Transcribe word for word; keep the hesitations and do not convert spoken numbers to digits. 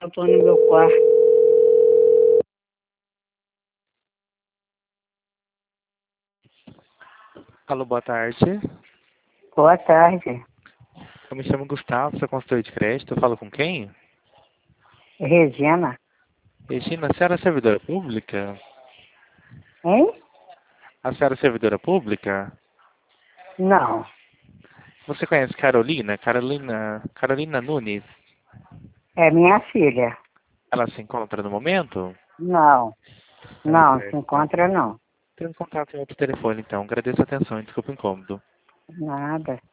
Eu tô no meu quarto. Alô, boa tarde. Boa tarde. Eu me chamo Gustavo, sou consultor de crédito. Eu falo com quem? Regina. Regina, a senhora é servidora pública? Hein? A senhora é servidora pública? Não. Você conhece Carolina? Carolina, Carolina Nunes? É minha filha. Ela se encontra no momento? Não. Tá Não, se certo, então. encontra não. Tenho contato em outro telefone, então. Agradeço a atenção e desculpa o incômodo. Nada.